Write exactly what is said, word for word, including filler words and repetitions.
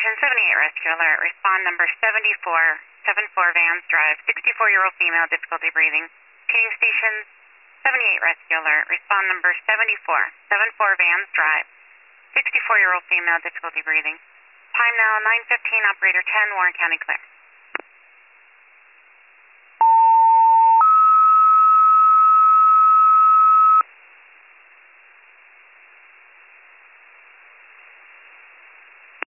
Station seventy-eight Rescue Alert. Respond number seventy-four, seventy-four Vans Drive. sixty-four-year-old female, difficulty breathing. Cave Station seventy-eight Rescue Alert. Respond number seventy-four, seventy-four Vans Drive. sixty-four-year-old female, difficulty breathing. Time now nine fifteen, operator ten, Warren County clear.